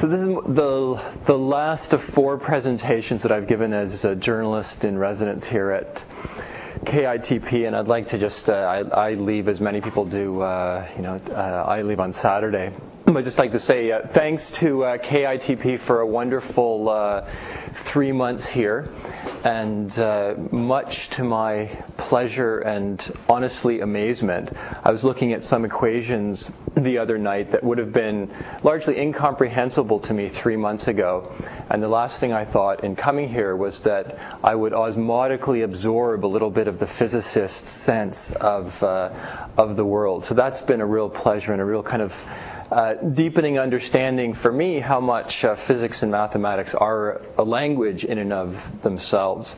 So this is the last of 4 presentations that I've given as a journalist in residence here at KITP, and I'd like to just I leave, as many people do. I leave on Saturday. I'd just like to say thanks to KITP for a wonderful 3 months here, and much to my pleasure and honestly amazement, I was looking at some equations the other night that would have been largely incomprehensible to me 3 months ago, and the last thing I thought in coming here was that I would osmotically absorb a little bit of the physicist's sense of the world. So that's been a real pleasure and a real kind of deepening understanding for me how much physics and mathematics are a language in and of themselves.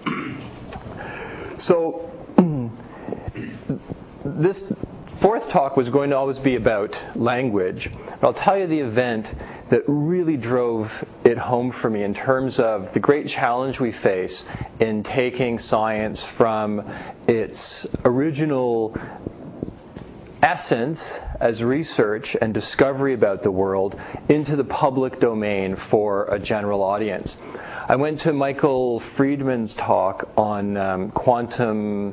So this 4th talk was going to always be about language. But I'll tell you the event that really drove it home for me in terms of the great challenge we face in taking science from its original essence as research and discovery about the world into the public domain for a general audience. I went to Michael Friedman's talk on quantum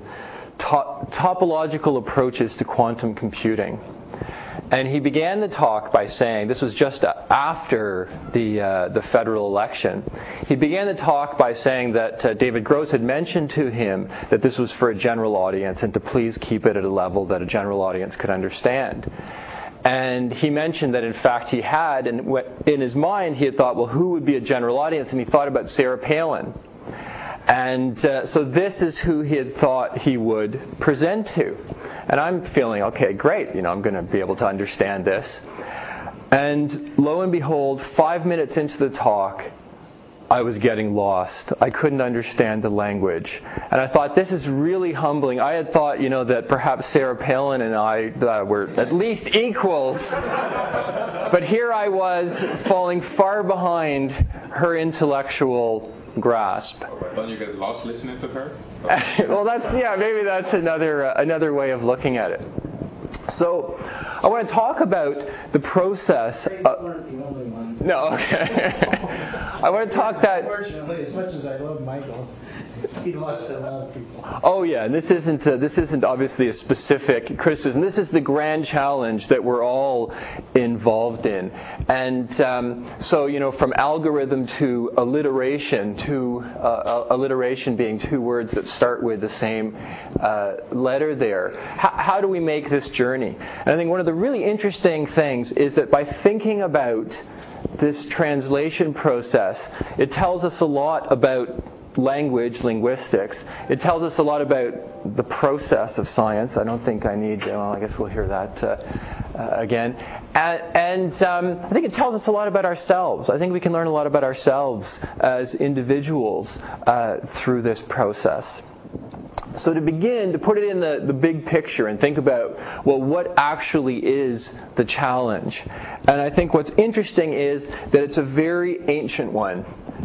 topological approaches to quantum computing. And he began the talk by saying, this was just after the federal election, he began the talk by saying that David Gross had mentioned to him that this was for a general audience and to please keep it at a level that a general audience could understand. And he mentioned that in fact he had, and in his mind he had thought, well, who would be a general audience? And he thought about Sarah Palin. And so this is who he had thought he would present to. And I'm feeling, okay, great, I'm going to be able to understand this. And lo and behold, 5 minutes into the talk, I was getting lost. I couldn't understand the language. And I thought, this is really humbling. I had thought, that perhaps Sarah Palin and I were at least equals. But here I was, falling far behind her intellectual grasp. Don't you get lost listening to her? Well, maybe that's another way of looking at it. So, I want to talk about the process. You weren't the only one. No, okay. I want to talk that. Unfortunately, as much as I love Michael, he lost a lot of people. Oh yeah, and this isn't obviously a specific criticism. This is the grand challenge that we're all involved in, and so from algorithm to alliteration, alliteration being 2 words that start with the same letter there. How do we make this journey? And I think one of the really interesting things is that by thinking about this translation process, it tells us a lot about language, linguistics. It tells us a lot about the process of science. I don't think I need, I guess we'll hear that again. And I think it tells us a lot about ourselves. I think we can learn a lot about ourselves as individuals through this process. So to begin, to put it in the big picture and think about, well, what actually is the challenge? And I think what's interesting is that it's a very ancient one.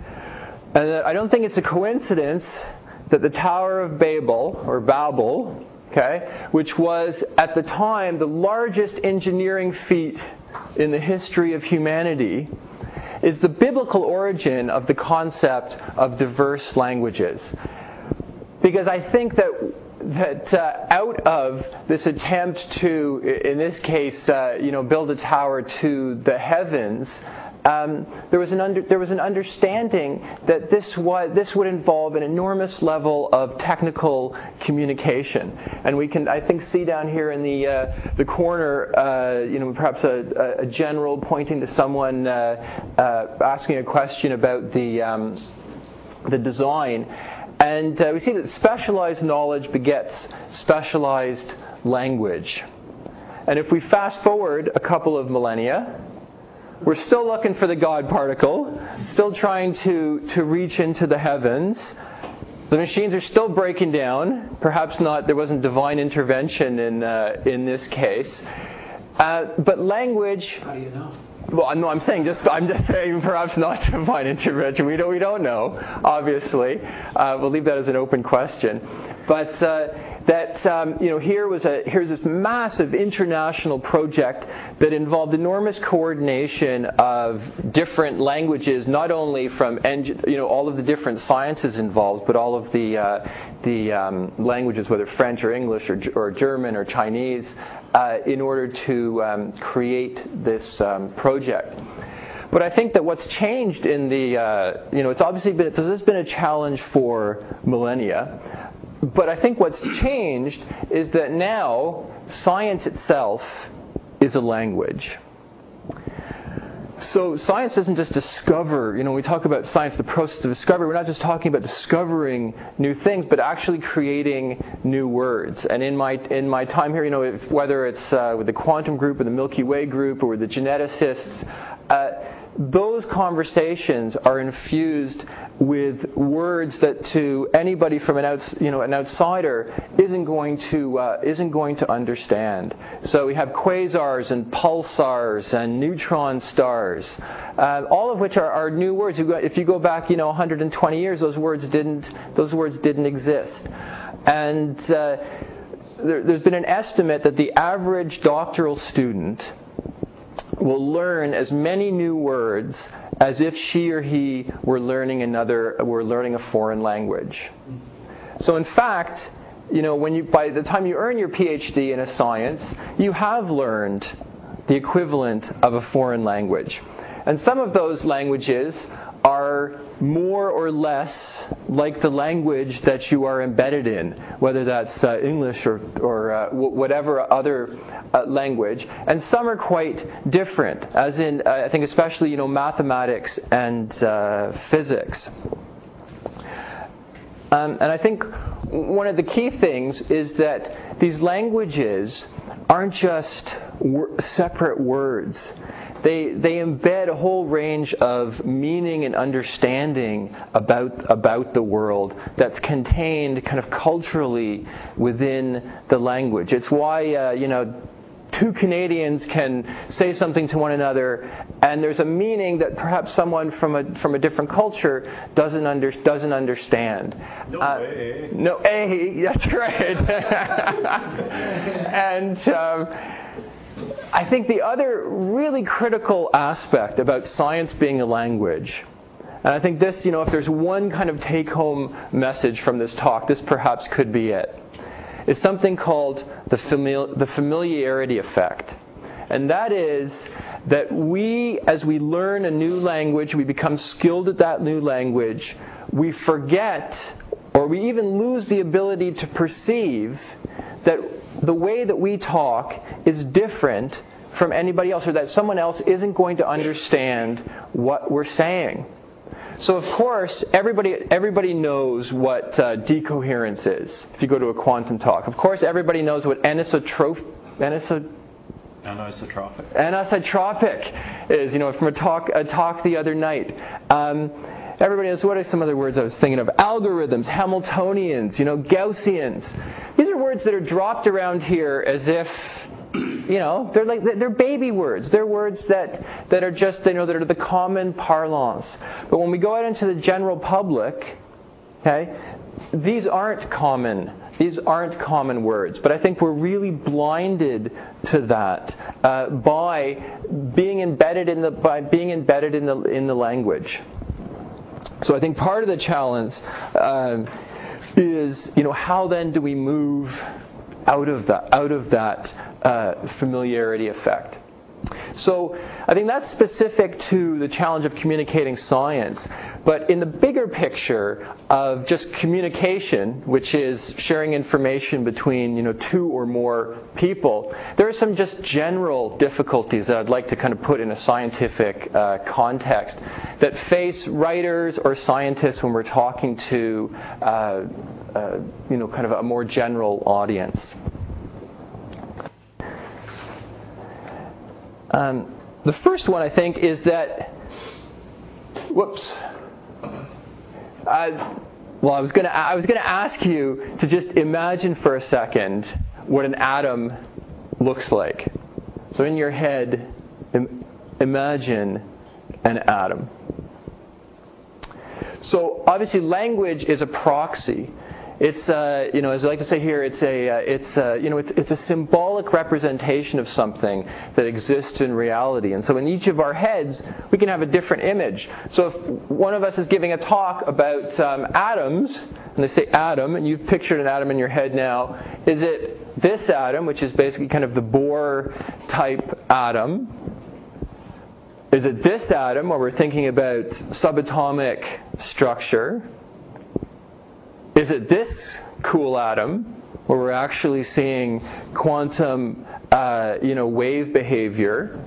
And I don't think it's a coincidence that the Tower of Babel, or Babel, which was at the time the largest engineering feat in the history of humanity, is the biblical origin of the concept of diverse languages. Because I think that out of this attempt to, in this case, build a tower to the heavens, there was an understanding that this would involve an enormous level of technical communication, and we can, I think, see down here in the corner, perhaps a general pointing to someone asking a question about the design. And we see that specialized knowledge begets specialized language. And if we fast forward a couple of millennia, we're still looking for the God particle, still trying to reach into the heavens. The machines are still breaking down. Perhaps not, there wasn't divine intervention in this case. But language... How do you know? Well, no, I'm just saying perhaps not divine intervention. We don't know, obviously. We'll leave that as an open question. But that here's this massive international project that involved enormous coordination of different languages, not only from all of the different sciences involved, but all of the languages, whether French or English or German or Chinese, in order to create this project. But I think that what's changed in it's obviously this has been a challenge for millennia. But I think what's changed is that now science itself is a language. So science doesn't just discover, when we talk about science, the process of discovery, we're not just talking about discovering new things, but actually creating new words. And in my time here, whether it's with the quantum group or the Milky Way group or with the geneticists, those conversations are infused with words that to anybody from an outsider isn't going to understand. So we have quasars and pulsars and neutron stars, all of which are new words. If you go back 120 years, those words didn't exist. And there's been an estimate that the average doctoral student will learn as many new words as if she or he were learning a foreign language. So in fact, by the time you earn your PhD in a science, you have learned the equivalent of a foreign language. And some of those languages are more or less like the language that you are embedded in, whether that's English or whatever other language. And some are quite different, as in, I think especially, mathematics and physics. And I think one of the key things is that these languages aren't just separate words. They embed a whole range of meaning and understanding about the world that's contained kind of culturally within the language. It's why two Canadians can say something to one another, and there's a meaning that perhaps someone from a different culture doesn't understand. No way. No, that's right. And I think the other really critical aspect about science being a language, and I think this, if there's one kind of take-home message from this talk, this perhaps could be it, is something called the familiarity effect. And that is that as we learn a new language, we become skilled at that new language, we forget, or we even lose the ability to perceive that the way that we talk is different from anybody else, or that someone else isn't going to understand what we're saying. So of course, everybody knows what decoherence is. If you go to a quantum talk, of course, everybody knows what anisotropic is. From a talk the other night. Everybody knows. What are some other words I was thinking of? Algorithms, Hamiltonians, Gaussians. These are words that are dropped around here as if, they're baby words. They're words that are just, that are the common parlance. But when we go out into the general public, okay, these aren't common words. But I think we're really blinded to that by being embedded in the language. So I think part of the challenge is, how then do we move out of that familiarity effect? So I think that's specific to the challenge of communicating science. But in the bigger picture of just communication, which is sharing information between two or more people, there are some just general difficulties that I'd like to kind of put in a scientific context that face writers or scientists when we're talking to kind of a more general audience. The first one, I think, is that. I was going to ask you to just imagine for a second what an atom looks like. So in your head, imagine an atom. So obviously, language is a proxy. It's as I like to say here, it's a symbolic representation of something that exists in reality. And so in each of our heads, we can have a different image. So if one of us is giving a talk about atoms, and they say atom, and you've pictured an atom in your head now, is it this atom, which is basically kind of the Bohr type atom? Is it this atom, where we're thinking about subatomic structure? Is it this cool atom, where we're actually seeing quantum, wave behavior?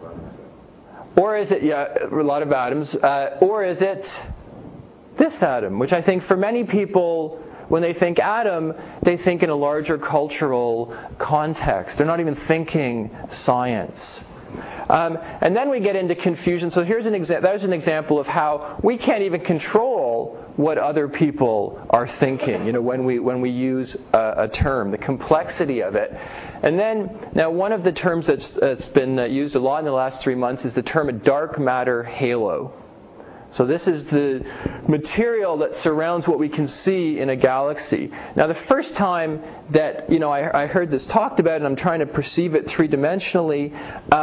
Or is it, a lot of atoms, or is it this atom, which I think for many people, when they think atom, they think in a larger cultural context. They're not even thinking science. And then we get into confusion. So there's an example of how we can't even control what other people are thinking, when we use a term, the complexity of it. And then, now one of the terms that's been used a lot in the last 3 months is the term a dark matter halo. So this is the material that surrounds what we can see in a galaxy. Now the first time that I heard this talked about, and I'm trying to perceive it three-dimensionally,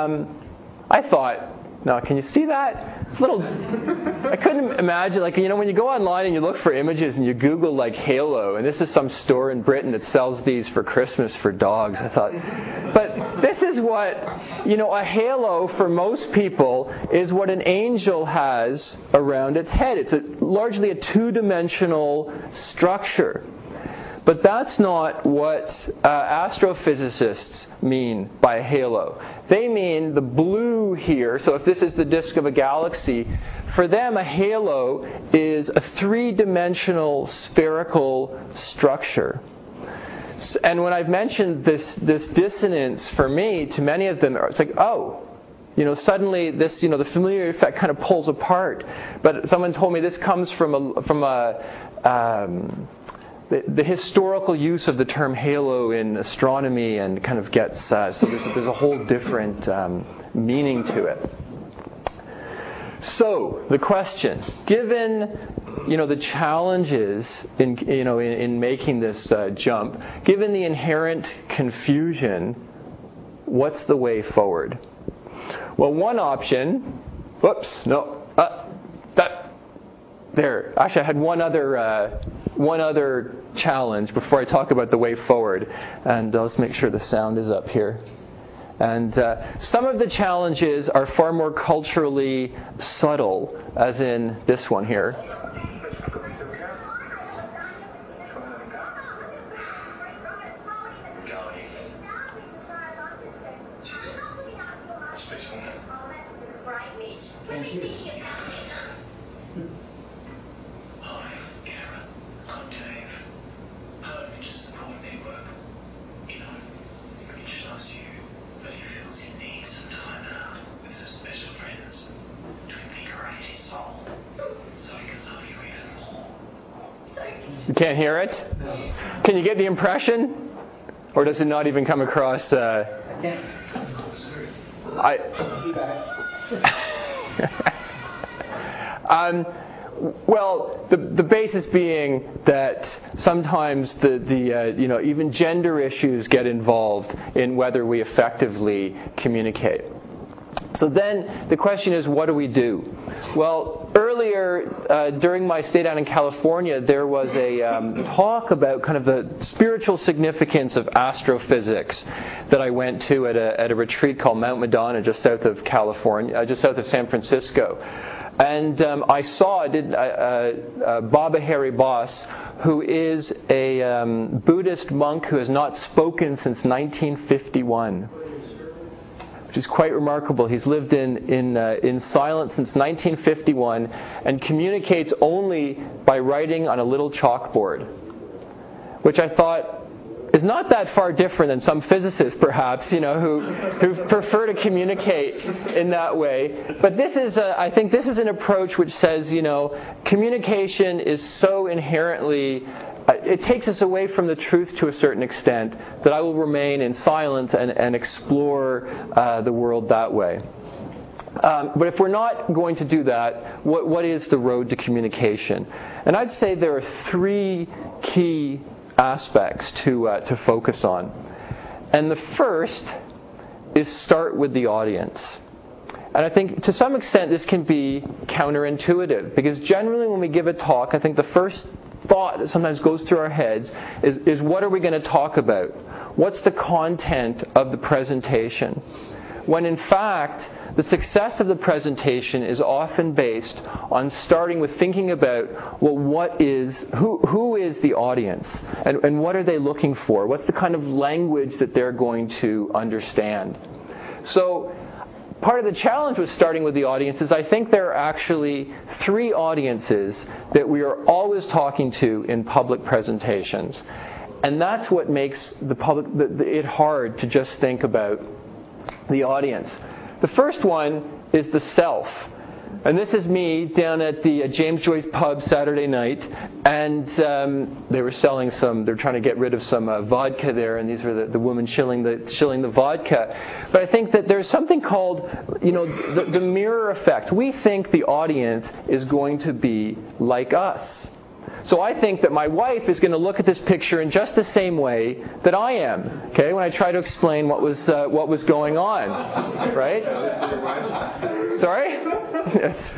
I thought, now can you see that? It's a little, I couldn't imagine, when you go online and you look for images and you Google halo, and this is some store in Britain that sells these for Christmas for dogs, I thought, but this is what, a halo for most people is what an angel has around its head. It's largely a two-dimensional structure. But that's not what astrophysicists mean by a halo. They mean the blue here. So if this is the disk of a galaxy, for them a halo is a three-dimensional spherical structure. And when I've mentioned this dissonance for me, to many of them, it's like, suddenly this, the familiar effect kind of pulls apart. But someone told me this comes from the historical use of the term halo in astronomy, and kind of gets so there's a whole different meaning to it. So the question, given the challenges in making this jump, given the inherent confusion, what's the way forward? Well, one option. Actually, I had one other challenge before I talk about the way forward. And let's make sure the sound is up here. And some of the challenges are far more culturally subtle, as in this one here. You can't hear it? Can you get the impression? Or does it not even come across? Well, the basis being that sometimes the even gender issues get involved in whether we effectively communicate. So then the question is, what do we do? Well, earlier during my stay down in California, there was a talk about kind of the spiritual significance of astrophysics that I went to at a retreat called Mount Madonna, just south of California, just south of San Francisco. And I saw Baba Hari Bas, who is a Buddhist monk who has not spoken since 1951. Which is quite remarkable. He's lived in silence since 1951 and communicates only by writing on a little chalkboard, which I thought is not that far different than some physicists, perhaps, who prefer to communicate in that way. But I think this is an approach which says, communication is so inherently. It takes us away from the truth to a certain extent, that I will remain in silence and explore the world that way. But if we're not going to do that, what is the road to communication? And I'd say there are three key aspects to focus on. And the first is start with the audience. And I think to some extent this can be counterintuitive, because generally when we give a talk, I think the first thought that sometimes goes through our heads is what are we going to talk about? What's the content of the presentation? When in fact, the success of the presentation is often based on starting with thinking about, well, who is the audience? And what are they looking for? What's the kind of language that they're going to understand? So, part of the challenge with starting with the audience is I think there are actually three audiences that we are always talking to in public presentations. And that's what makes it hard to just think about the audience. The first one is the self. And this is me down at the James Joyce pub Saturday night, and they were selling they're trying to get rid of some vodka there, and these were the women shilling the vodka. But I think that there's something called, the mirror effect. We think the audience is going to be like us. So I think that my wife is going to look at this picture in just the same way that I am, okay, when I try to explain what was going on, right? Sorry? Yes.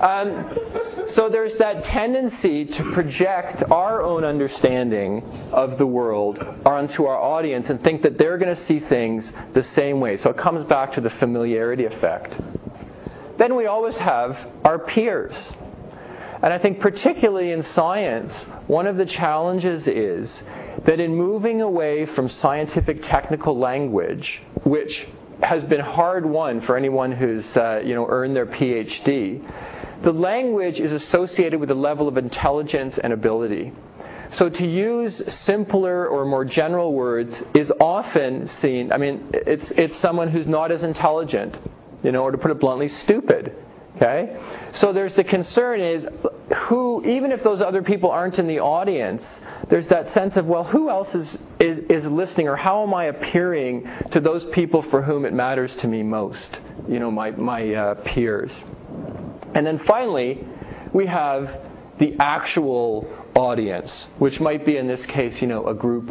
So there's that tendency to project our own understanding of the world onto our audience and think that they're going to see things the same way. So it comes back to the familiarity effect. Then we always have our peers. And I think particularly in science, one of the challenges is that in moving away from scientific technical language, which has been hard won for anyone who's earned their PhD, the language is associated with a level of intelligence and ability. So to use simpler or more general words is often seen, it's someone who's not as intelligent, or to put it bluntly, stupid. Okay? So there's the concern is even if those other people aren't in the audience, there's that sense of, well, who else is listening, or how am I appearing to those people for whom it matters to me most? My peers. And then finally, we have the actual audience, which might be in this case, a group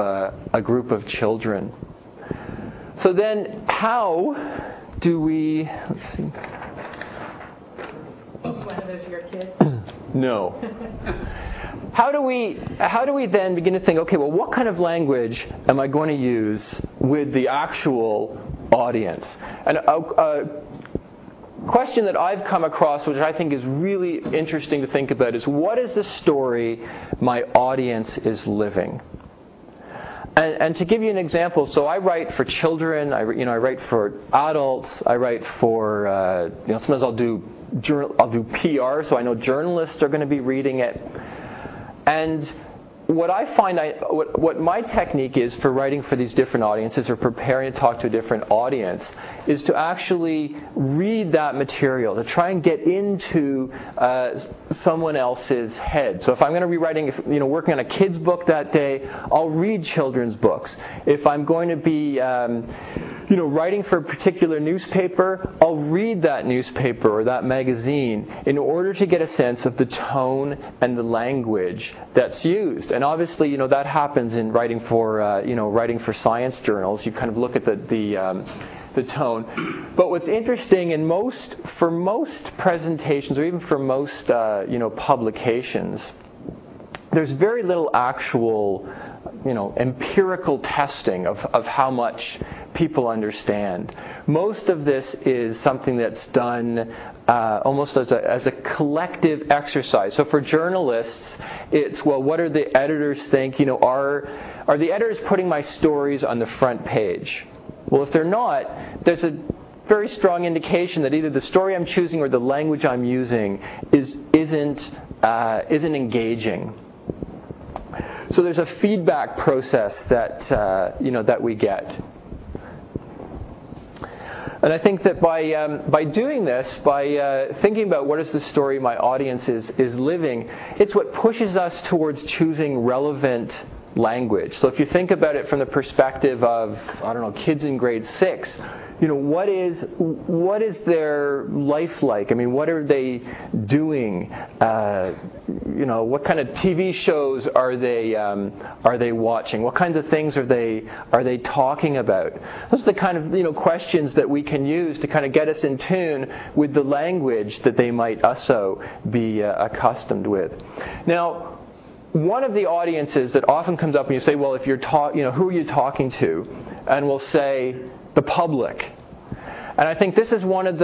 of children. So then, how do we? Let's see. One of those your kids? No. How do we then begin to think, okay, well, what kind of language am I going to use with the actual audience? And a question that I've come across, which I think is really interesting to think about, is what is the story my audience is living? And to give you an example, so I write for children, I write for adults, I write for, sometimes I'll do PR, so I know journalists are going to be reading it. And what I find, what my technique is for writing for these different audiences or preparing to talk to a different audience is to actually read that material, to try and get into someone else's head. So if I'm going to be working on a kid's book that day, I'll read children's books. If I'm going to be writing for a particular newspaper, I'll read that newspaper or that magazine in order to get a sense of the tone and the language that's used. And obviously, that happens in writing for science journals. You kind of look at the tone. But what's interesting for most presentations, or even for most publications, there's very little actual empirical testing of how much people understand. Most of this is something that's done almost as a collective exercise. So for journalists, it's, well, what do the editors think? Are the editors putting my stories on the front page? Well, if they're not, there's a very strong indication that either the story I'm choosing or the language I'm using isn't engaging. So there's a feedback process that we get. And I think that by doing this, by thinking about what is the story my audience is living, it's what pushes us towards choosing relevant language. So if you think about it from the perspective of, I don't know, kids in grade 6, what is their life like? I mean, what are they doing? What kind of TV shows are they watching? What kinds of things are they talking about? Those are the kind of questions that we can use to kind of get us in tune with the language that they might also be accustomed with. Now, one of the audiences that often comes up when you say, well, if you're who are you talking to? And we'll say, the public. And I think this is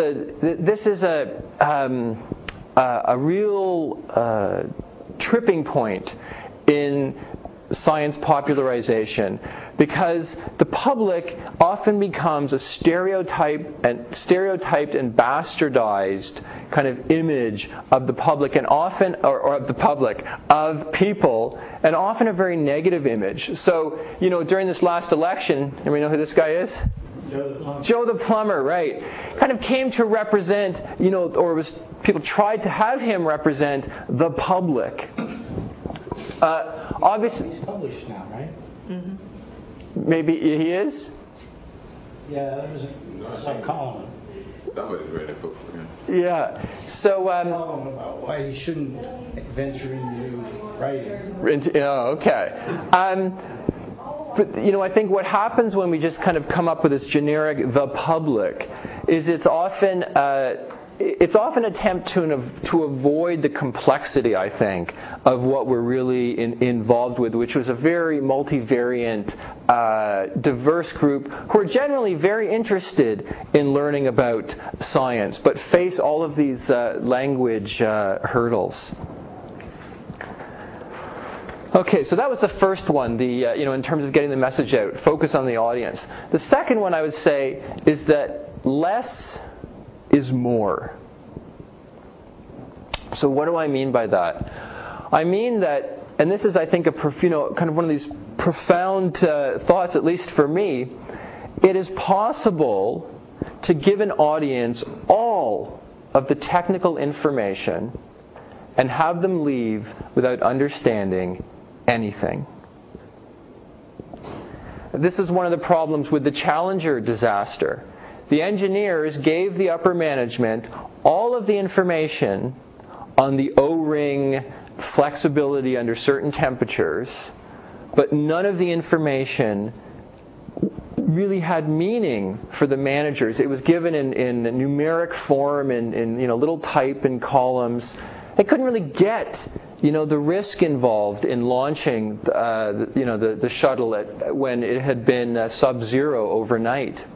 a real tripping point in science popularization, because the public often becomes a stereotyped and bastardized kind of image of the public, and often of people, and often a very negative image. So, during this last election, anybody know who this guy is? Joe the plumber, right? Kind of came to represent, people tried to have him represent the public. Obviously, He's published now, right? Mm-hmm. Maybe he is? Yeah, there was some column. Somebody's read a book for him. Yeah. So, Column about why he shouldn't venture into writing. okay. But I think what happens when we just kind of come up with this generic "the public" is it's often an attempt to avoid the complexity, I think, of what we're really involved with, which was a very multivariant, diverse group who are generally very interested in learning about science, but face all of these language hurdles. Okay, so that was the first one, in terms of getting the message out, focus on the audience. The second one I would say is that less is more. So what do I mean by that? I mean that, and this is, I think, kind of one of these profound thoughts, at least for me, it is possible to give an audience all of the technical information and have them leave without understanding anything. This is one of the problems with the Challenger disaster. The engineers gave the upper management all of the information on the O-ring flexibility under certain temperatures, but none of the information really had meaning for the managers. It was given in numeric form, in little type and columns. They couldn't really get the risk involved in launching the shuttle when it had been sub-zero overnight.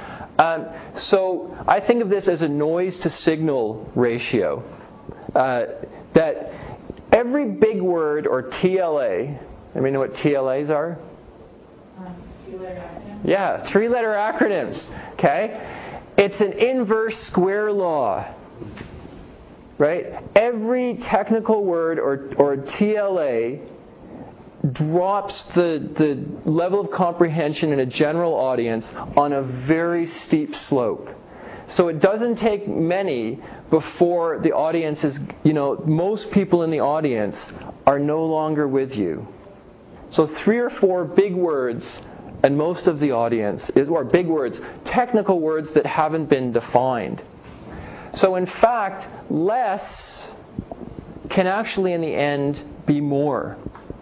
So I think of this as a noise-to-signal ratio. That every big word, or TLA, anybody know what TLAs are? Three-letter acronym. Yeah, 3-letter acronyms. Okay? It's an inverse square law. Right? Every technical word or TLA drops the level of comprehension in a general audience on a very steep slope. So it doesn't take many before the audience is, most people in the audience are no longer with you. So 3 or 4 big words, and most of the audience or big words, technical words that haven't been defined. So in fact, less can actually in the end be more.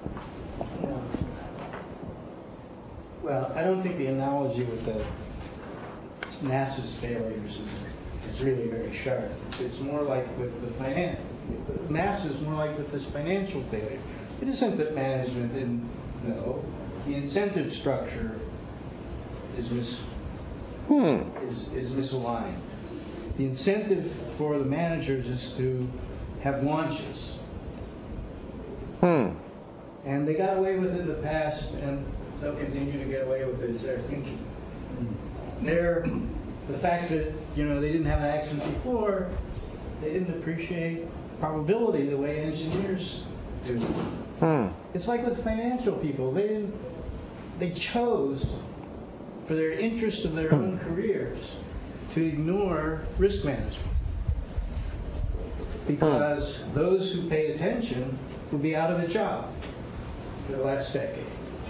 Well, I don't think the analogy with the NASA's failures is really very sharp. It's more like with NASA's more like with this financial failure. It isn't that management didn't know. The incentive structure is misaligned. The incentive for the managers is to have launches. And they got away with it in the past, and they'll continue to get away with it as they're thinking. The fact that they didn't have an accident before, they didn't appreciate probability the way engineers do. It's like with financial people. They chose, for their interest of their own careers, to ignore risk management. Because those who paid attention would be out of a job for the last decade.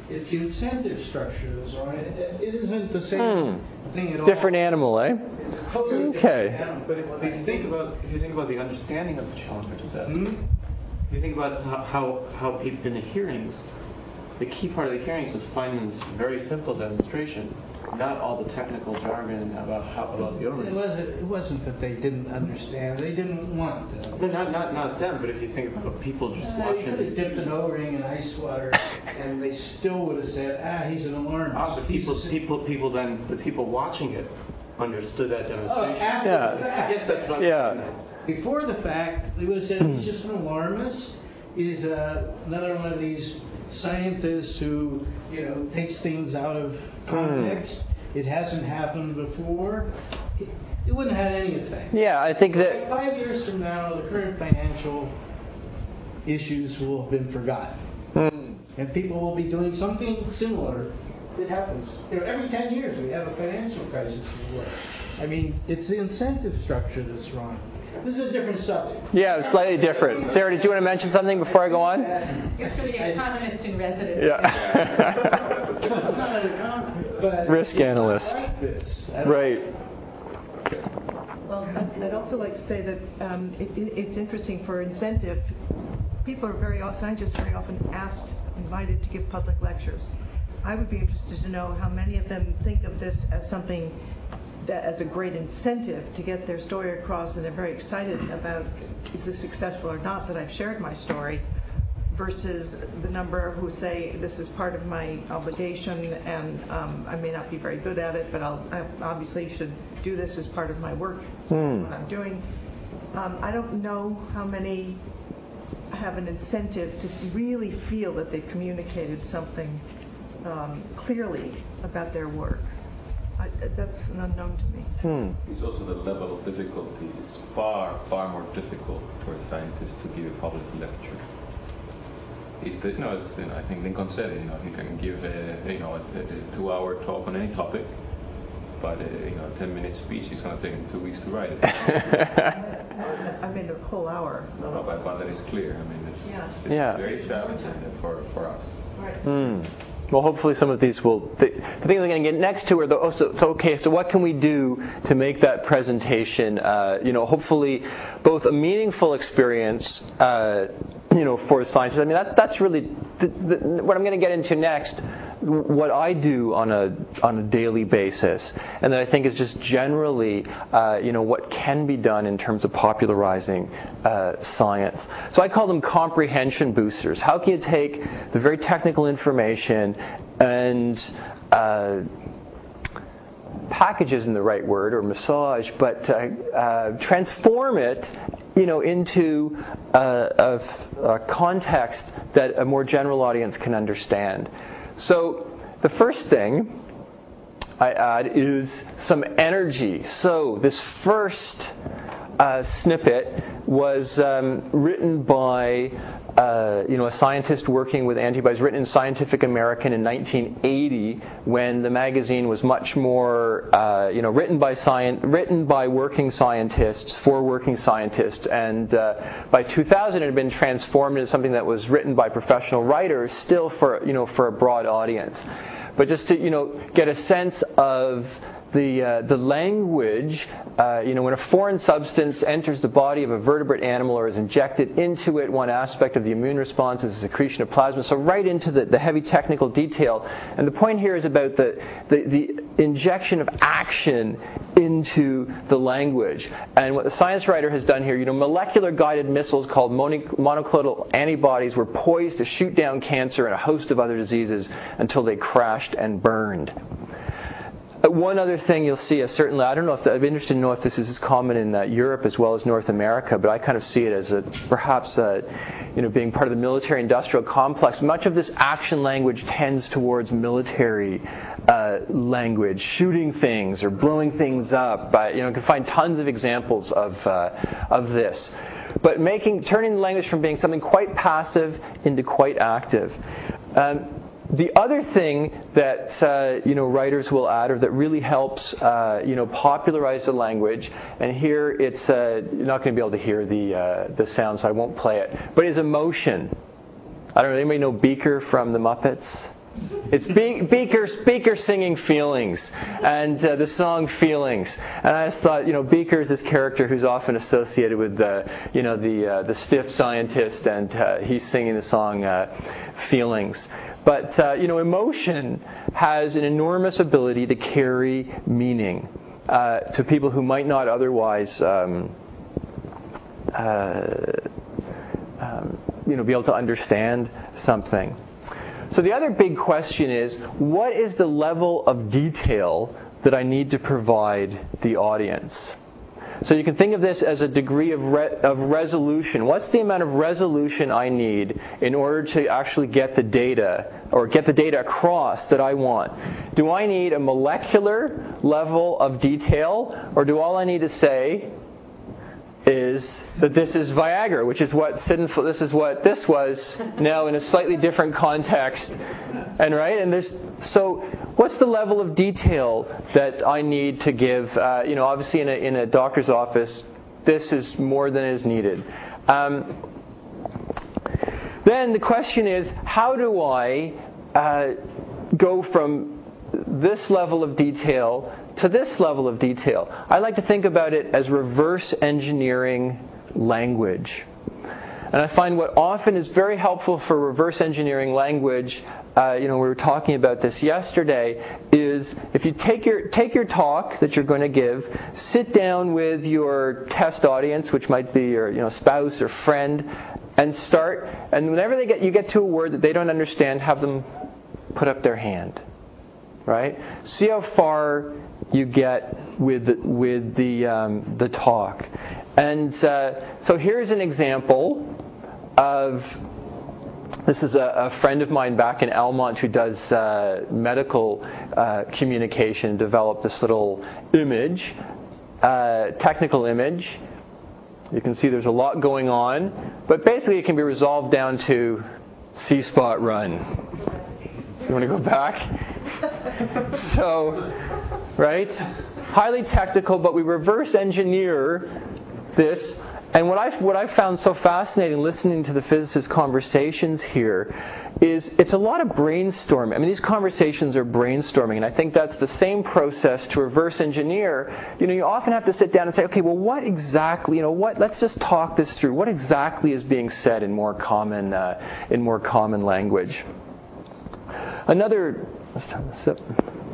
It's the incentive structure that's wrong. It isn't the same thing at all. Different animal, eh? It's a totally Okay. different animal. But if you think about the understanding of the challenge possessed, if you think about how people in the hearings, the key part of the hearings was Feynman's very simple demonstration, not all the technical jargon about the O-rings. It wasn't that they didn't understand. They didn't want to. No, not them, but if you think about people just They watching could have these. dipped an O-ring in ice water, and they still would have said, he's an alarmist. But the people watching it understood that demonstration. After the fact. Yes, that's what I'm saying. Before the fact, they would have said he's just an alarmist. He's another one of these scientists who, takes things out of context. It hasn't happened before. It wouldn't have had any effect. Yeah, I think that 5 years from now, the current financial issues will have been forgotten. And people will be doing something similar. It happens. Every 10 years we have a financial crisis in the world. I mean, it's the incentive structure that's wrong. This is a different subject. Yeah, it's slightly different. Sarah, did you want to mention something before I go on? It's for the economist in residence. Yeah. I'm not an economist, but Risk it's not analyst. like this. Right. Well, I'd also like to say that it's interesting for incentive. People are scientists very often invited to give public lectures. I would be interested to know how many of them think of this as something as a great incentive to get their story across, and they're very excited about, is this successful or not, that I've shared my story, versus the number who say this is part of my obligation, and I may not be very good at it, but I obviously should do this as part of my work, what I'm doing. I don't know how many have an incentive to really feel that they've communicated something clearly about their work. That's an unknown to me. It's also the level of difficulty is far, far more difficult for a scientist to give a public lecture. I think Lincoln said it. He can give a 2-hour talk on any topic, but a 10-minute speech is going to take him 2 weeks to write it. I mean, a whole hour. No, but that is clear. I mean, it's very challenging for us. Right. Well, hopefully some of these will. The things I'm going to get next to are so what can we do to make that presentation, hopefully both a meaningful experience, for scientists. I mean, that's really what I'm going to get into next. What I do on a daily basis, and that I think is just generally, what can be done in terms of popularizing science. So I call them comprehension boosters. How can you take the very technical information and package isn't the right word, or massage, but transform it, into a context that a more general audience can understand. So the first thing I add is some energy. So this first snippet was written by a scientist working with antibodies, written in Scientific American in 1980, when the magazine was much more written by working scientists for working scientists, and by 2000 it had been transformed into something that was written by professional writers, still for a broad audience. But just to get a sense of the language, when a foreign substance enters the body of a vertebrate animal or is injected into it, one aspect of the immune response is the secretion of plasma. So right into the heavy technical detail. And the point here is about the injection of action into the language. And what the science writer has done here, molecular guided missiles called monoclonal antibodies were poised to shoot down cancer and a host of other diseases until they crashed and burned. One other thing you'll see, certainly, I don't know if I'd be interested to know if this is as common in Europe as well as North America, but I kind of see it as perhaps being part of the military-industrial complex. Much of this action language tends towards military language, shooting things or blowing things up. You can find tons of examples of this. But turning the language from being something quite passive into quite active. The other thing that writers will add, or that really helps popularize the language, and here it's you're not going to be able to hear the sound, so I won't play it, but is emotion. I don't know, anybody know Beaker from the Muppets? It's Beaker singing Feelings, and the song Feelings. And I just thought, Beaker is this character who's often associated with the stiff scientist, and he's singing the song Feelings. But emotion has an enormous ability to carry meaning to people who might not otherwise be able to understand something. So the other big question is, what is the level of detail that I need to provide the audience? So you can think of this as a degree of resolution. What's the amount of resolution I need in order to actually get the data, or get the data across that I want? Do I need a molecular level of detail, or do all I need to say is that this is Viagra, which is what this was, now in a slightly different context, and so what's the level of detail that I need to give? Obviously in a doctor's office, this is more than is needed. Then the question is, how do I go from this level of detail to this level of detail? I like to think about it as reverse engineering language. And I find what often is very helpful for reverse engineering language, we were talking about this yesterday, is if you take your talk that you're going to give, sit down with your test audience, which might be your spouse or friend, and start, and whenever you get to a word that they don't understand, have them put up their hand. Right? See how far you get with the talk. And so here's an example of, this is a friend of mine back in Almont who does medical communication, developed this little image, technical image. You can see there's a lot going on, but basically it can be resolved down to C-spot run. You want to go back? So, right? Highly technical, but we reverse engineer this. And what I've found so fascinating listening to the physicists' conversations here is it's a lot of brainstorming. I mean, these conversations are brainstorming, and I think that's the same process to reverse engineer. You often have to sit down and say, okay, well, what exactly, let's just talk this through. What exactly is being said in more common language? Let's have a sip.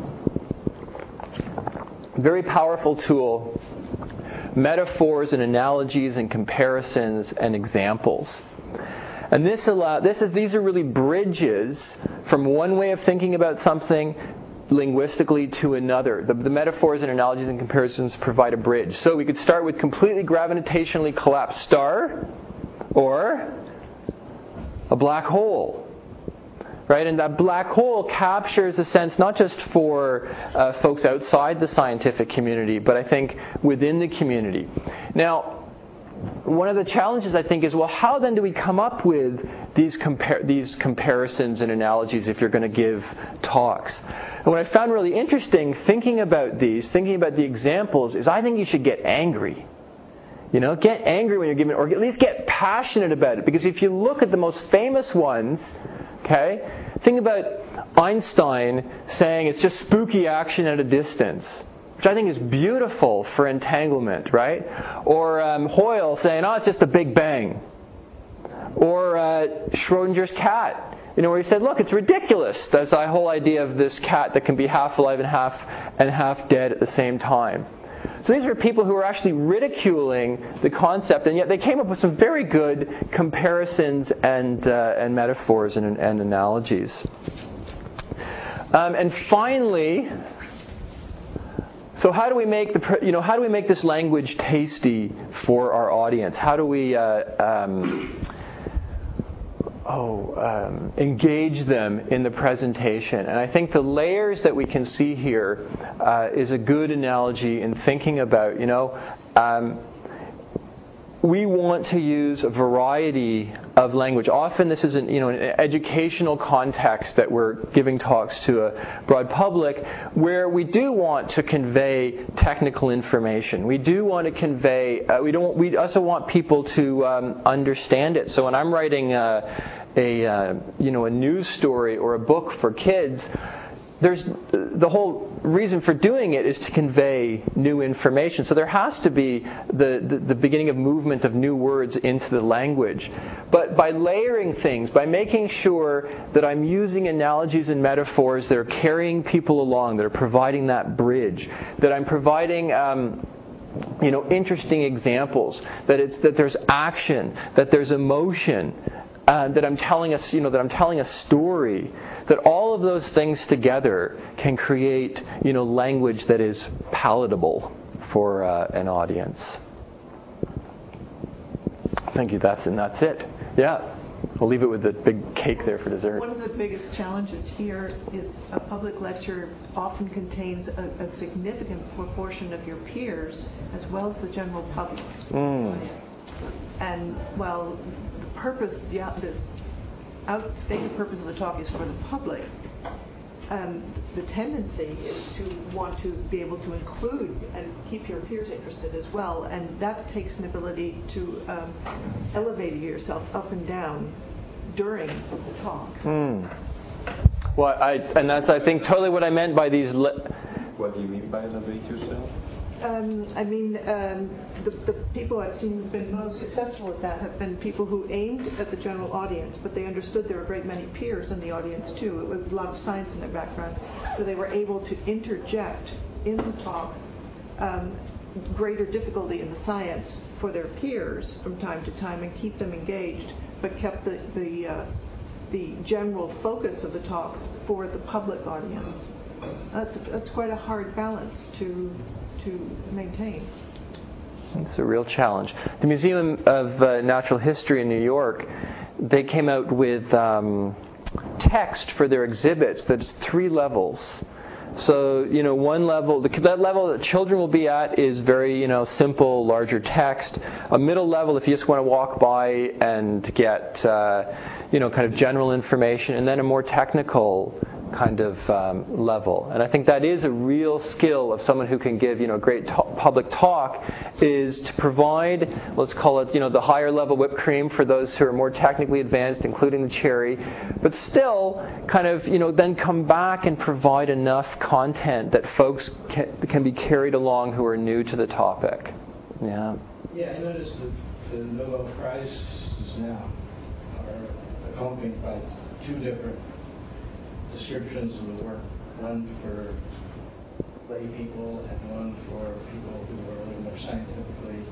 Very powerful tool. Metaphors and analogies and comparisons and examples. And these are really bridges from one way of thinking about something linguistically to another. The metaphors and analogies and comparisons provide a bridge. So we could start with completely gravitationally collapsed star or a black hole. Right? And that black hole captures a sense not just for folks outside the scientific community, but I think within the community. Now, one of the challenges I think is, well, how then do we come up with these comparisons and analogies if you're going to give talks? And what I found really interesting thinking about the examples, is I think you should get angry. Get angry when you're giving, or at least get passionate about it. Because if you look at the most famous ones, okay, think about Einstein saying it's just spooky action at a distance, which I think is beautiful for entanglement, right? Or Hoyle saying, it's just a Big Bang. Or Schrodinger's cat, where he said, look, it's ridiculous. That's the whole idea of this cat that can be half alive and half dead at the same time. So these are people who are actually ridiculing the concept, and yet they came up with some very good comparisons and metaphors and analogies. And finally, so how do we make this language tasty for our audience? How do we engage them in the presentation? And I think the layers that we can see here is a good analogy in thinking about, we want to use a variety of language. Often this is in an educational context that we're giving talks to a broad public, where we do want to convey technical information. We do want to convey. We also want people to understand it. So when I'm writing a news story or a book for kids, there's the whole reason for doing it is to convey new information. So there has to be the beginning of movement of new words into the language. But by layering things, by making sure that I'm using analogies and metaphors that are carrying people along, that are providing that bridge, that I'm providing interesting examples, that there's action, that there's emotion, that I'm telling a story, that all of those things together can create language that is palatable for an audience. Thank you. That's it. Yeah. We'll leave it with the big cake there for dessert. One of the biggest challenges here is a public lecture often contains a significant proportion of your peers as well as the general public audience. And while the purpose, the outstated purpose of the talk is for the public, the tendency is to want to be able to include and keep your peers interested as well, and that takes an ability to elevate yourself up and down during the talk. Well, that's I think totally what I meant by these. What do you mean by elevate yourself? The people I've seen who've been most successful at that have been people who aimed at the general audience, but they understood there were a great many peers in the audience too, with a lot of science in their background, so they were able to interject in the talk greater difficulty in the science for their peers from time to time and keep them engaged, but kept the general focus of the talk for the public audience. That's quite a hard balance to maintain. It's a real challenge. The Museum of Natural History in New York, they came out with text for their exhibits that's 3 levels. So, one level, that level that children will be at is very, simple, larger text. A middle level, if you just want to walk by and get, kind of general information, and then a more technical kind of level. And I think that is a real skill of someone who can give, great public talk, is to provide, let's call it, the higher level whipped cream for those who are more technically advanced, including the cherry, but still kind of, then come back and provide enough content that folks can be carried along who are new to the topic. Yeah. Yeah, I noticed that the Nobel Prizes now are accompanied by 2 different descriptions of the work, one for lay people and one for people who are a little more scientifically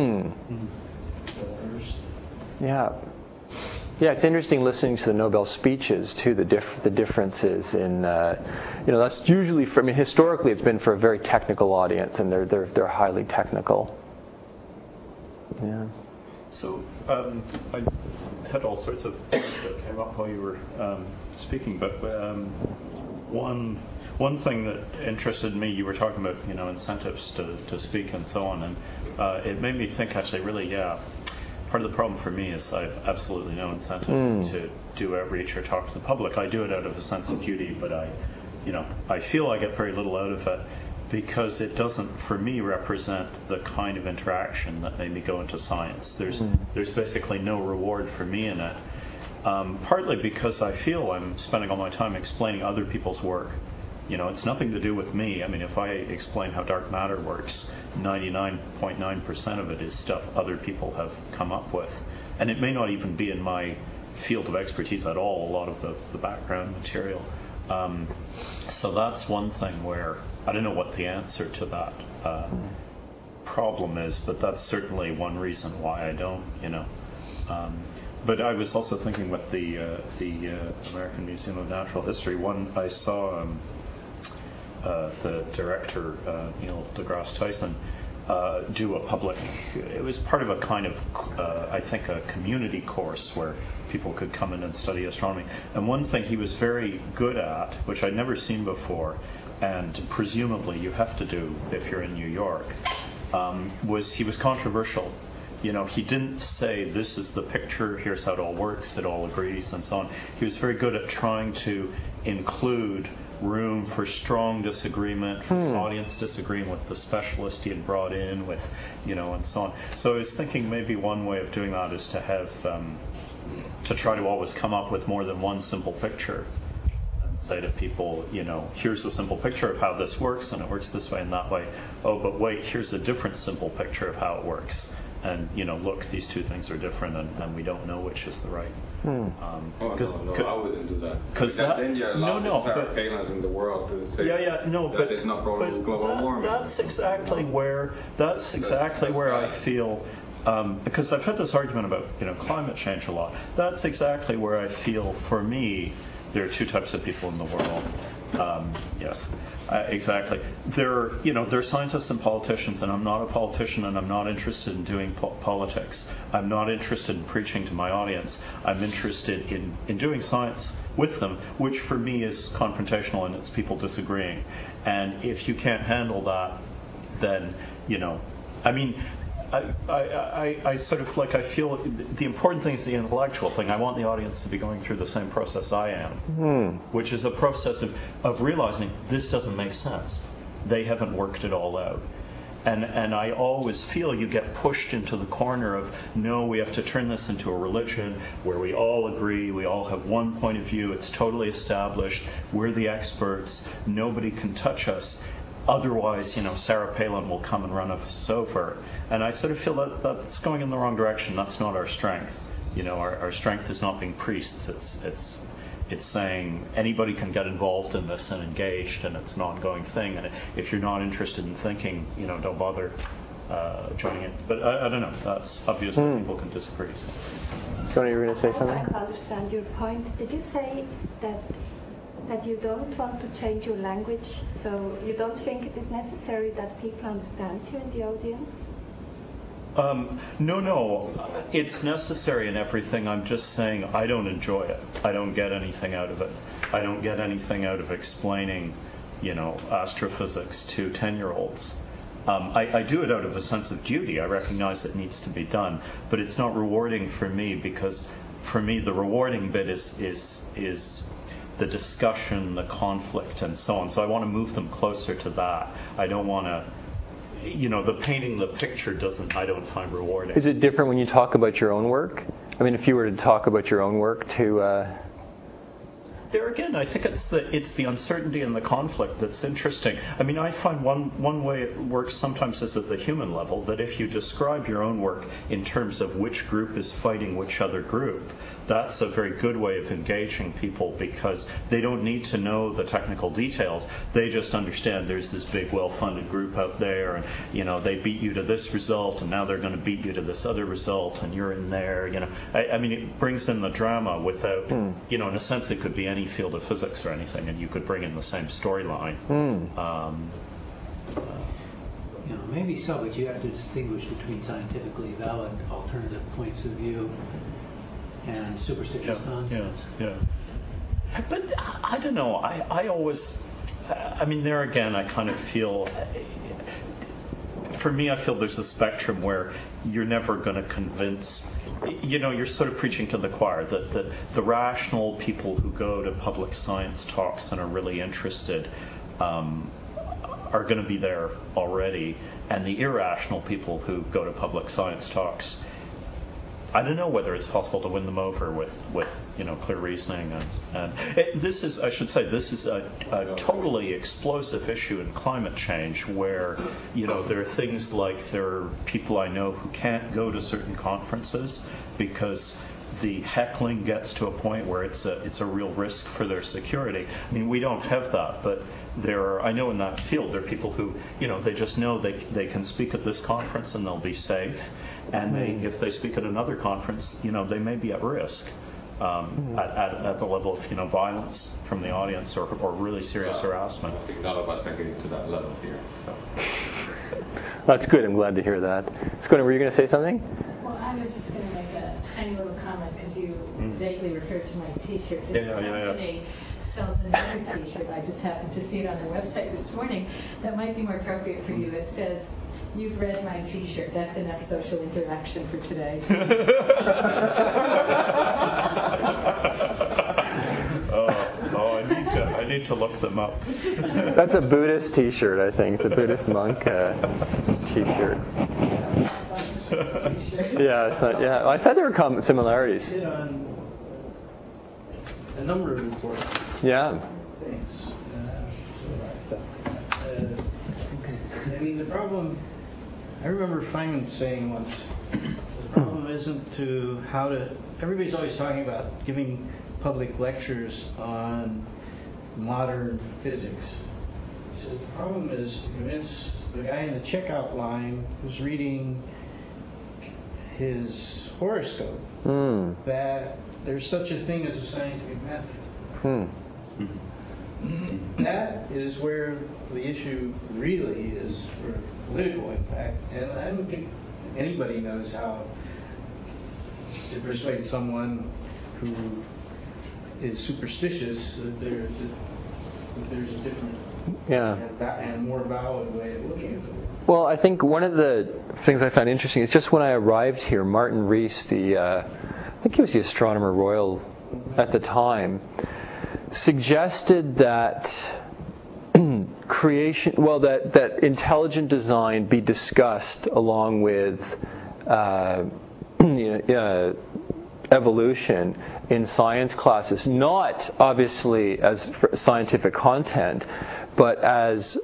versed. Yeah. Yeah, it's interesting listening to the Nobel speeches too. The differences in, that's usually historically it's been for a very technical audience, and they're highly technical. Yeah. So I had all sorts of things that came up while you were speaking, but one thing that interested me, you were talking about incentives to speak and so on, and it made me think actually really, part of the problem for me is I have absolutely no incentive to do outreach or talk to the public. I do it out of a sense of duty, but I feel I get very little out of it, because it doesn't, for me, represent the kind of interaction that made me go into science. There's basically no reward for me in it, partly because I feel I'm spending all my time explaining other people's work. It's nothing to do with me. I mean, if I explain how dark matter works, 99.9% of it is stuff other people have come up with. And it may not even be in my field of expertise at all, a lot of the background material. So that's one thing where I don't know what the answer to that problem is, but that's certainly one reason why I don't, But I was also thinking with the American Museum of Natural History, I saw the director, Neil deGrasse Tyson, do a public, it was part of a kind of, I think, a community course where people could come in and study astronomy. And one thing he was very good at, which I'd never seen before, and presumably you have to do if you're in New York, was he was controversial. he didn't say this is the picture, here's how it all works, it all agrees, and so on. He was very good at trying to include room for strong disagreement, for the audience disagreeing with the specialist he had brought in, with, and so on. So I was thinking maybe one way of doing that is to have, to try to always come up with more than one simple picture and say to people, here's a simple picture of how this works, and it works this way and that way. Oh, but wait, here's a different simple picture of how it works. And, look, these two things are different, and we don't know which is the right. No, I wouldn't do that. Because then you're allowed Sarah Palins in the world to say that is not problem with global warming. That's exactly where I feel, because I've had this argument about climate change a lot. That's exactly where I feel, for me, there are two types of people in the world. Yes, exactly. There are scientists and politicians, and I'm not a politician, and I'm not interested in doing politics. I'm not interested in preaching to my audience. I'm interested in doing science with them, which for me is confrontational, and it's people disagreeing. And if you can't handle that, then I sort of I feel the important thing is the intellectual thing. I want the audience to be going through the same process I am, which is a process of realizing this doesn't make sense. They haven't worked it all out. And I always feel you get pushed into the corner of, no, we have to turn this into a religion where we all agree, we all have one point of view, it's totally established, we're the experts, nobody can touch us. Otherwise, Sarah Palin will come and run us over. And I sort of feel that that's going in the wrong direction. That's not our strength. Our strength is not being priests. It's saying anybody can get involved in this and engaged, and it's an ongoing thing. And if you're not interested in thinking, don't bother joining it. But I don't know. That's obviously people can disagree. So. Tony, you were going to say something? I don't understand your point. Did you say that you don't want to change your language, so you don't think it is necessary that people understand you in the audience? No. It's necessary in everything. I'm just saying I don't enjoy it. I don't get anything out of it. I don't get anything out of explaining, astrophysics to 10-year-olds. I do it out of a sense of duty. I recognize it needs to be done, but it's not rewarding for me, because for me the rewarding bit is the discussion, the conflict, and so on. So I want to move them closer to that. I don't want to, the painting the picture I don't find rewarding. Is it different when you talk about your own work? I mean, if you were to talk about your own work to... There again, I think it's the uncertainty and the conflict that's interesting. I mean, I find one way it works sometimes is at the human level, that if you describe your own work in terms of which group is fighting which other group, that's a very good way of engaging people, because they don't need to know the technical details. They just understand there's this big, well-funded group out there, and they beat you to this result, and now they're going to beat you to this other result, and you're in there. I mean, it brings in the drama without, in a sense, it could be any field of physics or anything, and you could bring in the same storyline. Maybe so, but you have to distinguish between scientifically valid alternative points of view and superstitious nonsense. Yeah. But I don't know. I always, there again, I kind of feel, for me, I feel there's a spectrum where you're never going to convince, you're sort of preaching to the choir, that the rational people who go to public science talks and are really interested are going to be there already, and the irrational people who go to public science talks, I don't know whether it's possible to win them over with clear reasoning. And this is a totally explosive issue in climate change, where there are things like, there are people I know who can't go to certain conferences because the heckling gets to a point where it's a real risk for their security. I mean, we don't have that, but I know in that field there are people who, they just know they can speak at this conference and they'll be safe, and if they speak at another conference, they may be at risk at the level of violence from the audience or really serious harassment. I think none of us are getting to that level here. So. That's good. I'm glad to hear that. Scona, were you going to say something? Well, I was just going to make a tiny little comment, because you vaguely referred to my T-shirt. This company sells another T-shirt. I just happened to see it on their website this morning. That might be more appropriate for you. It says, You've read my T-shirt. That's enough social interaction for today. I need to look them up. That's a Buddhist T-shirt, I think. It's a Buddhist monk T-shirt. Yeah. I said there were similarities. Hit on a number of important things. I mean, the problem, I remember Feynman saying once, the problem isn't everybody's always talking about giving public lectures on modern physics. He says the problem is to convince the guy in the checkout line who's reading his horoscope that there's such a thing as a scientific method. That is where the issue really is for political impact, and I don't think anybody knows how to persuade someone who is superstitious that there's a different and more valid way of looking at the world. Well, I think one of the things I found interesting is just when I arrived here, Martin Rees, I think he was the Astronomer Royal at the time, suggested that that intelligent design be discussed along with evolution in science classes, not obviously as scientific content, but as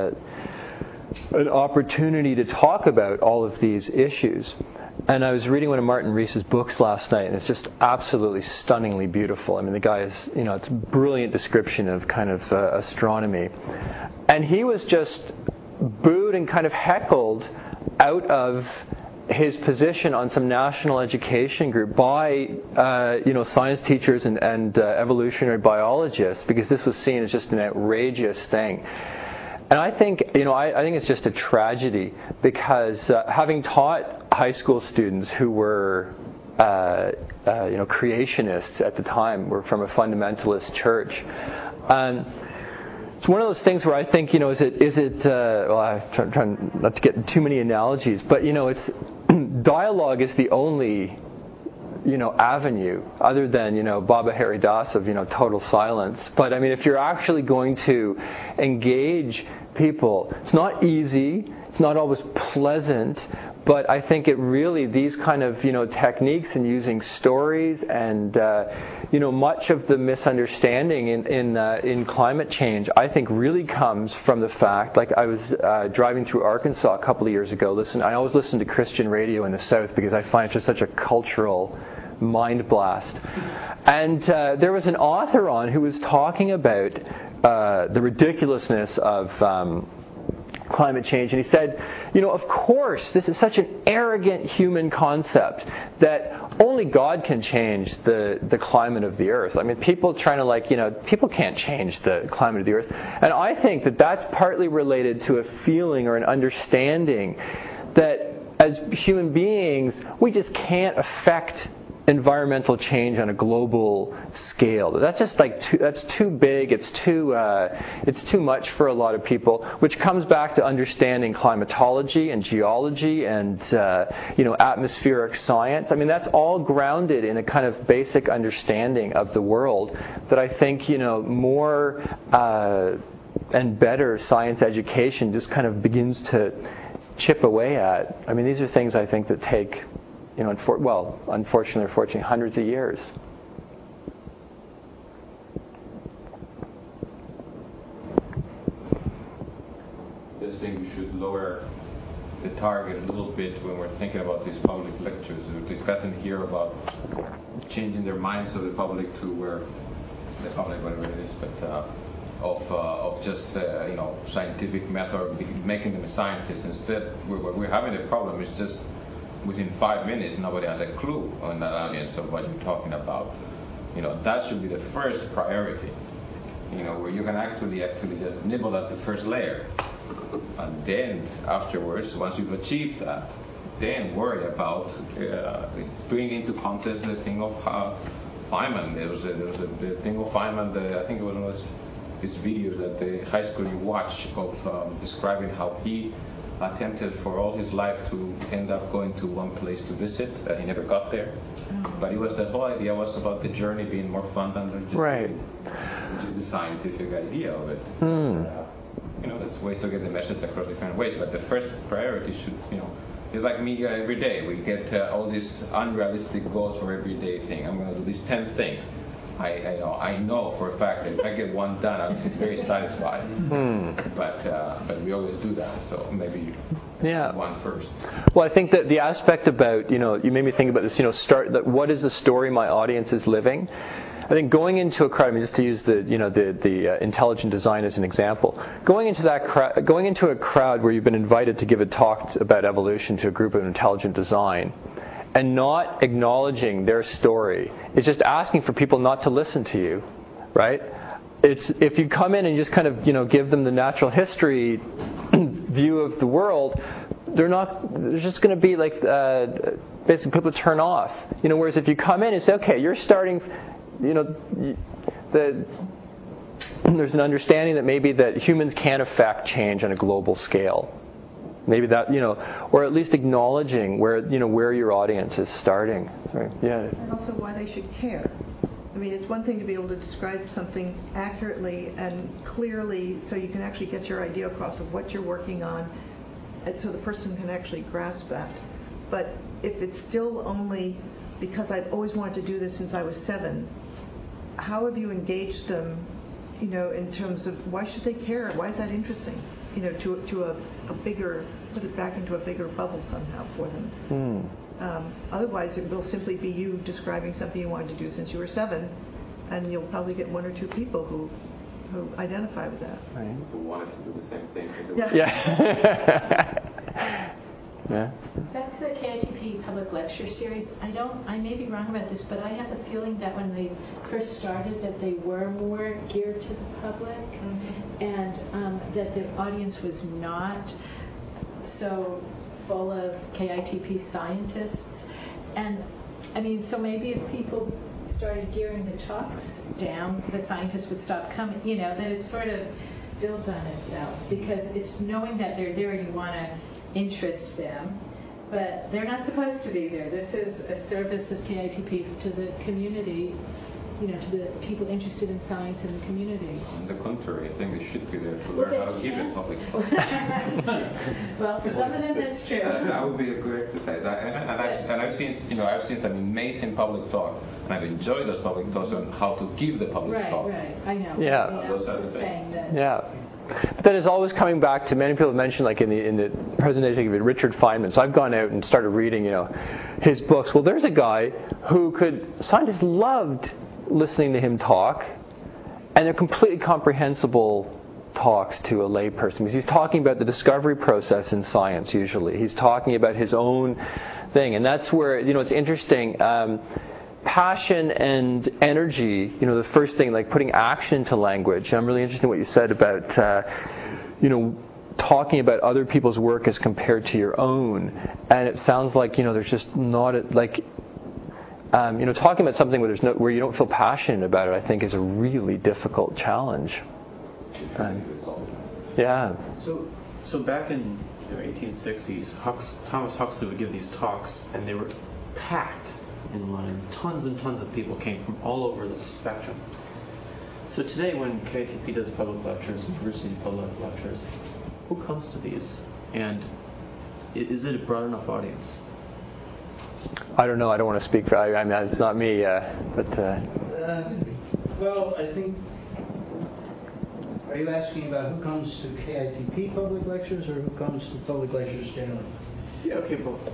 an opportunity to talk about all of these issues. And I was reading one of Martin Rees's books last night, and it's just absolutely stunningly beautiful. I mean, the guy is, it's a brilliant description of kind of astronomy. And he was just booed and kind of heckled out of his position on some national education group by, science teachers and evolutionary biologists, because this was seen as just an outrageous thing. And I think, I think it's just a tragedy, because having taught high school students who were, creationists at the time, were from a fundamentalist church, it's one of those things where I think, well, I'm trying not to get too many analogies, but, it's dialogue is the only, avenue other than, Baba Hari Das of, total silence. But I mean, if you're actually going to engage people, it's not easy, it's not always pleasant, but I think these kind of, techniques and using stories and, much of the misunderstanding in climate change, I think really comes from the fact, like I was driving through Arkansas a couple of years ago, I always listen to Christian radio in the South because I find it just such a cultural mind blast. And there was an author on who was talking about the ridiculousness of climate change, and he said, of course, this is such an arrogant human concept that only God can change the climate of the Earth. I mean, people trying to people can't change the climate of the Earth. And I think that that's partly related to a feeling or an understanding that as human beings, we just can't affect environmental change on a global scale. That's just that's too big. It's too much for a lot of people. Which comes back to understanding climatology and geology and atmospheric science. I mean, that's all grounded in a kind of basic understanding of the world that I think more and better science education just kind of begins to chip away at. I mean, these are things I think that take unfortunately or fortunately, hundreds of years. I just think we should lower the target a little bit when we're thinking about these public lectures. We're discussing here about changing their minds of the public to where the public, whatever it is, but of just scientific method, making them scientists. Instead, what we're having a problem is just within 5 minutes, nobody has a clue on that audience of what you're talking about. That should be the first priority. Where you can actually just nibble at the first layer, and then afterwards, once you've achieved that, then worry about bringing into context the thing of Feynman. There was the thing of Feynman. I think it was one of his videos that the high school you watch of describing how he attempted for all his life to end up going to one place to visit. He never got there. But the whole idea was about the journey being more fun than just right. Which is the scientific idea of it. There's ways to get the message across different ways, but the first priority should, it's like me every day. We get all these unrealistic goals for everyday thing. I'm going to do these 10 things. I know for a fact that if I get one done, I'm just very satisfied. But we always do that, so maybe one first. Well, I think that the aspect about, you made me think about this, what is the story my audience is living? I think going into a crowd, just to use the intelligent design as an example, going into a crowd where you've been invited to give a talk about evolution to a group of intelligent design, and not acknowledging their story, it's just asking for people not to listen to you, right? It's if you come in and just kind of give them the natural history view of the world, they're just going to be like basically people turn off. Whereas if you come in and say, okay, you're starting, there's an understanding that maybe that humans can affect change on a global scale. Maybe that, or at least acknowledging where your audience is starting. Sorry. Yeah. And also why they should care. I mean, it's one thing to be able to describe something accurately and clearly so you can actually get your idea across of what you're working on, and so the person can actually grasp that. But if it's still only because I've always wanted to do this since I was 7, how have you engaged them, in terms of why should they care? Why is that interesting? To a bigger, put it back into a bigger bubble somehow for them. Otherwise, it will simply be you describing something you wanted to do since you were 7, and you'll probably get 1 or 2 people who identify with that. Right. Who wanted to do the same thing. Yeah. Yeah. Back to the KITP public lecture series, I may be wrong about this, but I have a feeling that when they first started that they were more geared to the public, and that the audience was not so full of KITP scientists. And so maybe if people started gearing the talks down, the scientists would stop coming, that it sort of builds on itself, because it's knowing that they're there and you want to interest them, but they're not supposed to be there. This is a service of KITP to the community, to the people interested in science in the community. On the contrary, I think they should be there to learn how to give a topic. Well, for some of them that's true. That would be a good exercise. I've seen some amazing public talk, and I've enjoyed those public talks on how to give the public talk. Right, I know. Yeah. Those are the things. Yeah. But that is always coming back to, many people have mentioned, like in the presentation of Richard Feynman. So I've gone out and started reading, his books. Well, there's a guy who scientists loved listening to him talk, and they're completely comprehensible talks to a layperson, because he's talking about the discovery process in science usually. He's talking about his own thing, and that's where, it's interesting. Passion and energy, the first thing, like putting action to language. I'm really interested in what you said about, talking about other people's work as compared to your own. And it sounds like, there's just not, talking about something where you don't feel passionate about it, I think is a really difficult challenge. Yeah. So back in the 1860s, Thomas Huxley would give these talks, and they were packed in London. Tons and tons of people came from all over the spectrum. So today, when KITP does public lectures, university public lectures, who comes to these? And is it a broad enough audience? I don't know. I don't want to speak for. I mean, it's not me. But. Well, I think. Are you asking about who comes to KITP public lectures or who comes to public lectures generally? Yeah. Okay. Both.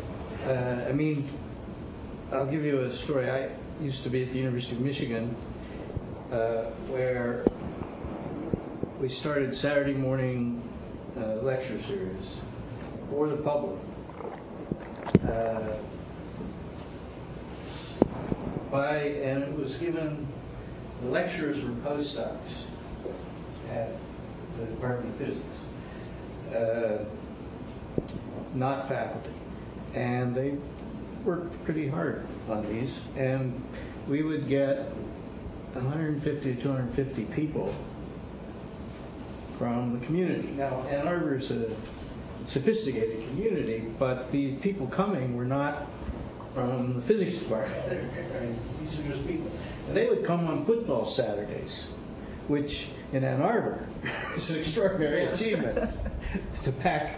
I'll give you a story. I used to be at the University of Michigan, where we started Saturday morning lecture series for the public. And it was given, the lecturers were postdocs at the Department of Physics, not faculty. And they worked pretty hard on these, and we would get 150 to 250 people from the community. Now, Ann Arbor is a sophisticated community, but the people coming were not from the physics department. I mean, these are just people. And they would come on football Saturdays, which in Ann Arbor is an extraordinary achievement. to pack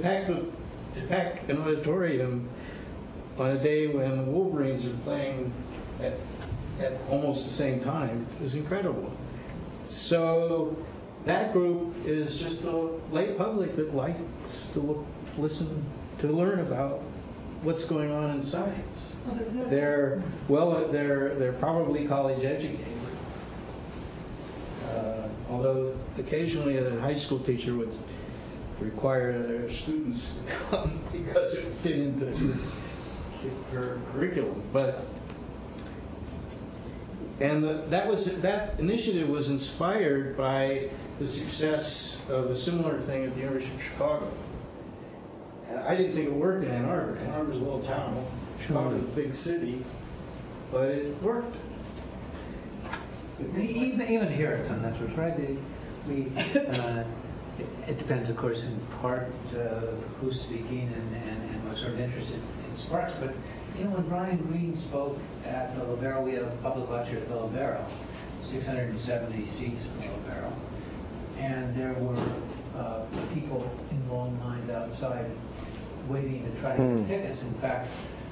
an auditorium on a day when the Wolverines are playing at almost the same time is incredible. So that group is just a lay public that likes to listen, to learn about what's going on in science. They're probably college educated. Although occasionally a high school teacher would require their students to come because it would fit into her curriculum. That initiative was inspired by the success of a similar thing at the University of Chicago. And I didn't think it worked in Ann Arbor. Ann Arbor's a little town. Chicago's a big city, but it worked. Even here, sometimes we're trying to. It depends, of course, in part who's speaking and what sort of interest it sparks. But when Brian Greene spoke at the Libero, we had a public lecture at the Libero, 670 seats at the Libero, and there were people in long lines outside waiting to try to get tickets. In fact,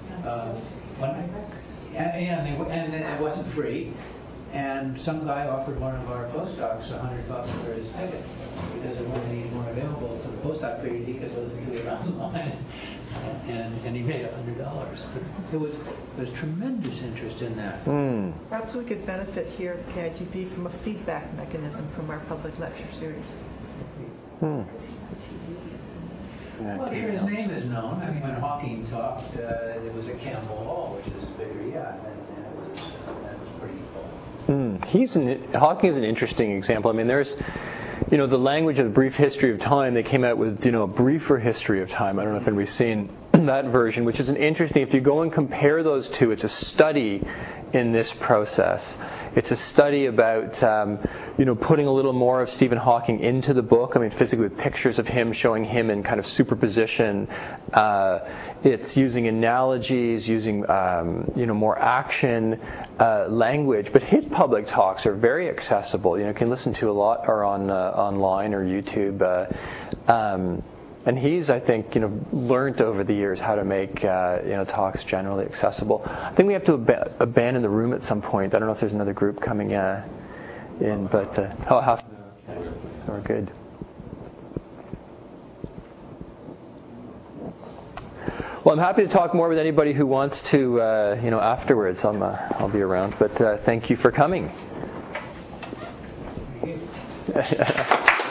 and it wasn't free. And some guy offered one of our postdocs $100 for his ticket because there weren't any more available. So the postdoc figured he could listen to it online, and he made $100. But there was tremendous interest in that. Perhaps we could benefit here at KITP from a feedback mechanism from our public lecture series. Because he's on TV, isn't he? Well, sure, his name is known. I mean, when Hawking talked, it was at Campbell Hall, which is a bigger yacht, and that was pretty full. Hawking is an interesting example. I mean, there's, the language of the brief history of time. They came out with, a briefer history of time. I don't know if anybody's seen that version, which is an interesting. If you go and compare those two, it's a study in this process. It's a study about, putting a little more of Stephen Hawking into the book. I mean, physically with pictures of him, showing him in kind of superposition. It's using analogies, using, more action language. But his public talks are very accessible. You can listen to a lot or on online or YouTube. And he's, I think, learned over the years how to make, talks generally accessible. I think we have to abandon the room at some point. I don't know if there's another group coming in, but we're good. Well, I'm happy to talk more with anybody who wants to, afterwards. I'll be around. But thank you for coming.